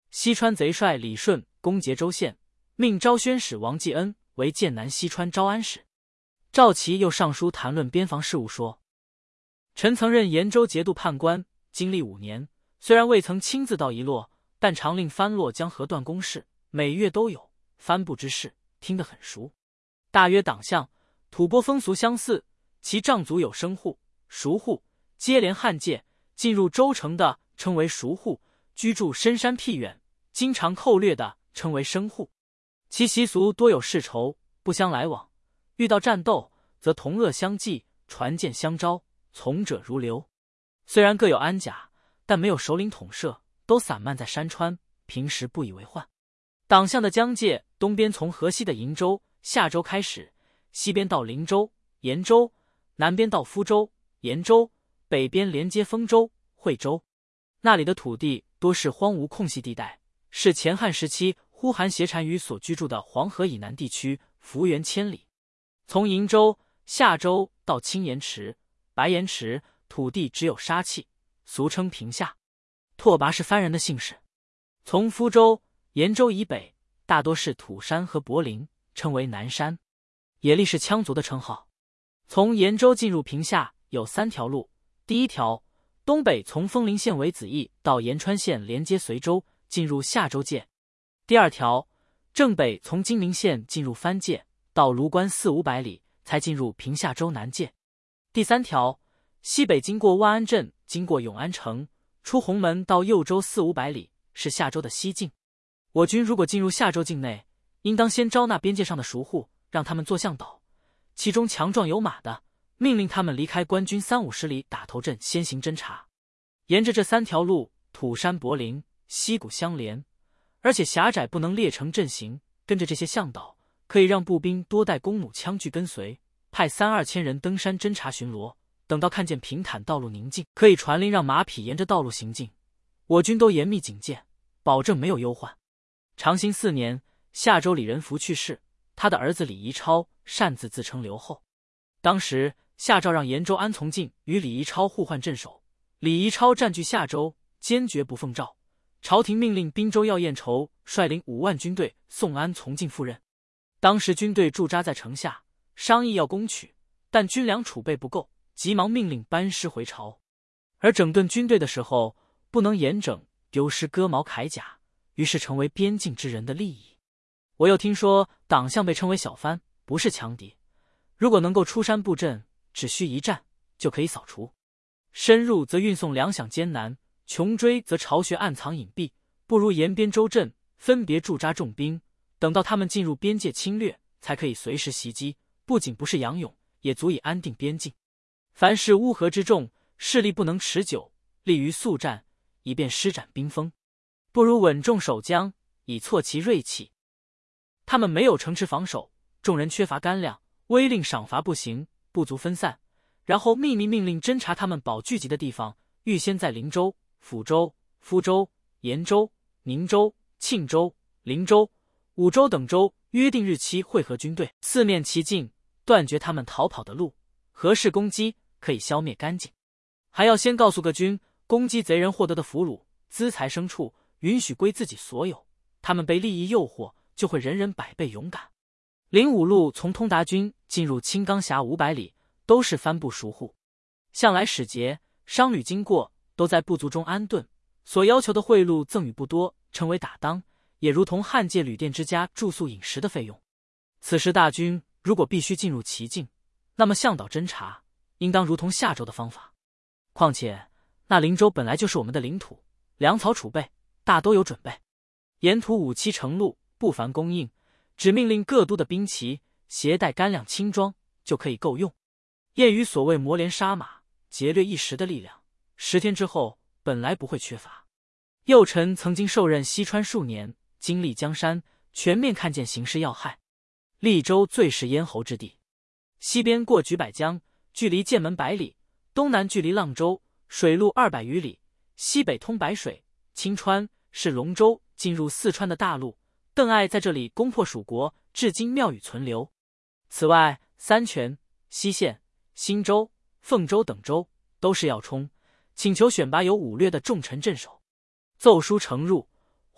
西川贼帅李顺攻桀州县，命昭宣使王继恩为剑南西川招安使。赵岐又上书谈论边防事务说：臣曾任延州节度判官，经历5年，虽然未曾亲自到一落，但常令番落江河段公事，每月都有番部之事，听得很熟。大约党项、吐蕃风俗相似，其帐族有生户、熟户，接连汉界，进入州城的称为熟户，居住深山僻远，经常寇掠的称为生户。其习俗多有世仇，不相来往，遇到战斗，则同恶相济，传剑相招，从者如流。虽然各有安甲，但没有首领统摄，都散漫在山川，平时不以为患。党项的疆界，东边从河西的瀛州、夏州开始，西边到灵州、延州，南边到夫州、延州，北边连接丰州、惠州。那里的土地多是荒芜空隙地带，是前汉时期呼韩邪单于所居住的黄河以南地区，幅员千里。从瀛州、夏州到青岩池、白岩池，土地只有沙碛，俗称平夏。拓跋是番人的姓氏。从夫州、延州以北，大多是土山和柏林，称为南山，也历是羌族的称号。从延州进入平夏有3条路，第一条，东北从丰陵县为子邑到延川县连接随州，进入夏州界；第二条，正北从金陵县进入番界，到卢关400-500里，才进入平夏州南界；第三条，西北经过万安镇，经过永安城，出鸿门到右州400-500里，是夏州的西境。我军如果进入夏州境内，应当先招纳边界上的熟户，让他们做向导，其中强壮有马的，命令他们离开官军30-50里打头阵，先行侦察。沿着这3条路，土山柏林、溪谷相连，而且狭窄，不能列成阵型。跟着这些向导，可以让步兵多带弓弩枪具跟随，派3-2千人登山侦察巡逻。等到看见平坦道路宁静，可以传令让马匹沿着道路行进。我军都严密警戒，保证没有忧患。长兴4年，夏州李仁福去世，他的儿子李宜超擅自称留后。当时夏诏让延州安从进与李宜超互换镇守，李宜超占据夏州，坚决不奉诏。朝廷命令滨州要彦筹率领5万军队送安从进赴任。当时军队驻扎在城下，商议要攻取，但军粮储备不够，急忙命令班师回朝。而整顿军队的时候，不能严整，丢失戈矛铠甲，于是成为边境之人的利益。我又听说党项被称为小番，不是强敌，如果能够出山布阵，只需一战就可以扫除。深入则运送粮饷艰难，穷追则巢穴暗藏隐蔽，不如沿边州镇分别驻扎重兵，等到他们进入边界侵略，才可以随时袭击，不仅不是佯勇，也足以安定边境。凡是乌合之众，势力不能持久，利于速战，以便施展兵锋，不如稳重守疆，以挫其锐气。他们没有城池防守，众人缺乏干粮，威令赏罚不行，部族分散，然后秘密命令侦察他们保聚集的地方，预先在灵州、抚州、夫州、延州、宁州、庆州、灵州、武州等州约定日期会合军队，四面齐进，断绝他们逃跑的路，何时攻击可以消灭干净。还要先告诉各军，攻击贼人获得的俘虏、资财牲畜允许归自己所有，他们被利益诱惑，就会人人百倍勇敢。05路从通达军进入青冈峡500里，都是番部熟户，向来使节、商旅经过，都在部族中安顿，所要求的贿赂赠与不多，称为打当，也如同汉界旅店之家住宿饮食的费用。此时大军如果必须进入其境，那么向导侦察应当如同夏州的方法。况且那灵州本来就是我们的领土，粮草储备大都有准备，沿途武器程路不凡供应，只命令各都的兵旗携带干粮轻装就可以够用。谚语所谓磨连杀马，劫掠一时的力量，10天之后本来不会缺乏。右臣曾经受任西川数年，经历江山，全面看见形势要害。利州最是咽喉之地，西边过举柏江，距离剑门100里，东南距离阆州，水路200余里，西北通白水、青川，是龙州进入四川的大路。邓艾在这里攻破蜀国，至今庙宇存留。此外，三泉、西县、新州、凤州等州都是要冲，请求选拔有武略的重臣镇守。奏书呈入，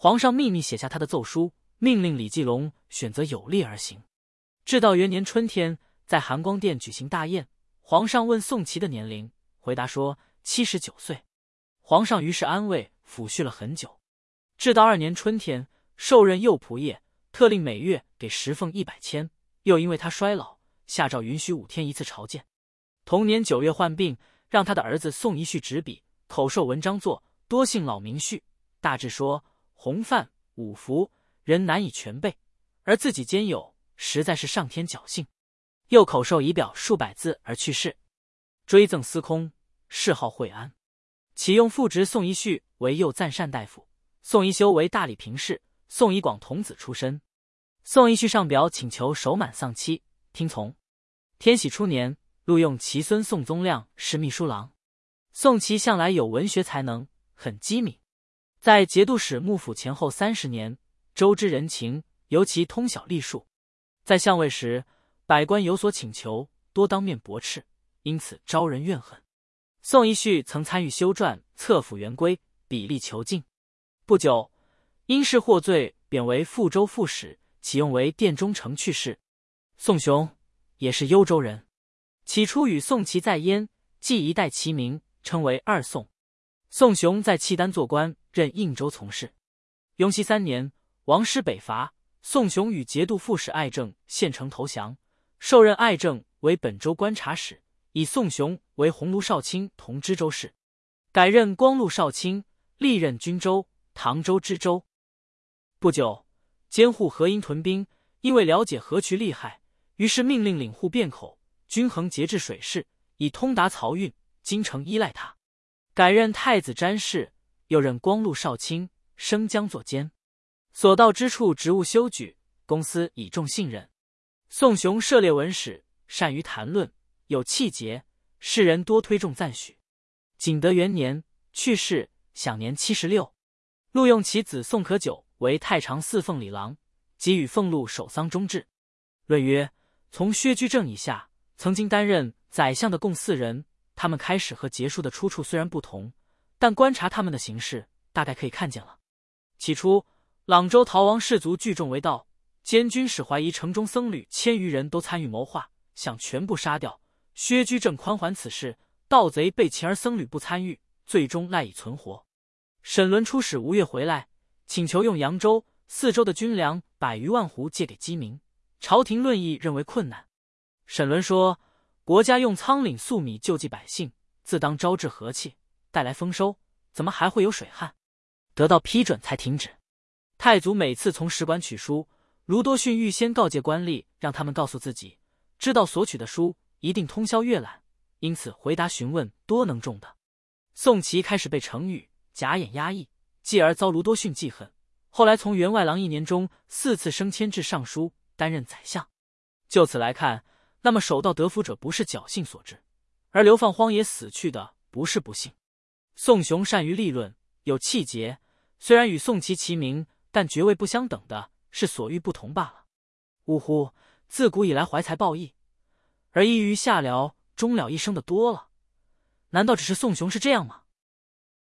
皇上秘密写下他的奏书，命令李继龙选择有例而行。至道元年春天，在含光殿举行大宴，皇上问宋琦的年龄，回答说79岁。皇上于是安慰抚恤了很久。至道2年春天，受任右仆射，特令每月给食俸100千，又因为他衰老，下诏允许5天一次朝见。同年9月患病，让他的儿子宋仪绪执笔，口授文章作，多姓老名序，大致说洪范、五福，人难以全背，而自己兼有，实在是上天侥幸。又口授仪表数百字而去世，追赠司空，谥号惠安。启用复职宋仪绪为右赞善大夫，宋仪修为大理平事，宋仪广童子出身。宋仪绪上表请求守满丧妻，听从。天禧初年，录用其孙宋宗亮是秘书郎。宋琦向来有文学才能，很机敏，在节度使幕府前后30年，周知人情，尤其通晓历数。在相位时，百官有所请求，多当面驳斥，因此招人怨恨。宋仪绪曾参与修撰《册府元规》，比例囚禁。不久，因事获罪，贬为富州副使，启用为殿中丞去世。宋雄也是幽州人，起初与宋琦在燕，既一代齐名，称为二宋。宋雄在契丹做官，任应州从事。雍熙3年，王师北伐，宋雄与节度副使艾正献城投降，受任艾正为本州观察使，以宋雄为鸿胪少卿同知州事，改任光禄少卿，历任均州、唐州知州。不久，监护河阴屯兵，因为了解河渠利害，于是命令领户便口，均衡节制水势，以通达漕运，京城依赖他。改任太子詹事，又任光禄少卿，升江作监。所到之处职务修举，公司以重信任。宋雄涉猎文史，善于谈论，有气节，世人多推重赞许。景德元年去世，享年76。录用其子宋可久为太常侍奉礼郎，给予俸禄守丧中制。论曰，从薛居正以下，曾经担任宰相的共4人，他们开始和结束的出处虽然不同，但观察他们的行事，大概可以看见了。起初，朗州逃亡士族聚众为盗，监军使怀疑城中僧侣1000余人都参与谋划，想全部杀掉。薛居正宽缓此事，盗贼被擒而僧侣不参与，最终赖以存活。沈伦出使吴越回来，请求用扬州、4州的军粮100余万斛借给鸡鸣，朝廷论议认为困难。沈伦说，国家用仓廪粟米救济百姓，自当招致和气，带来丰收，怎么还会有水旱？得到批准才停止。太祖每次从使馆取书，卢多逊预先告诫官吏，让他们告诉自己，知道所取的书一定通宵阅览，因此回答询问多能中的。宋琦开始被成语假眼压抑，继而遭卢多逊记恨，后来从员外郎1年中4次升迁至尚书，担任宰相。就此来看，那么守道得福者不是侥幸所致，而流放荒野死去的不是不幸。宋雄善于立论，有气节，虽然与宋琦齐名，但爵位不相等的是所欲不同罢了。呜呼，自古以来怀才报义，而异于下僚中了一生的多了，难道只是宋雄是这样吗？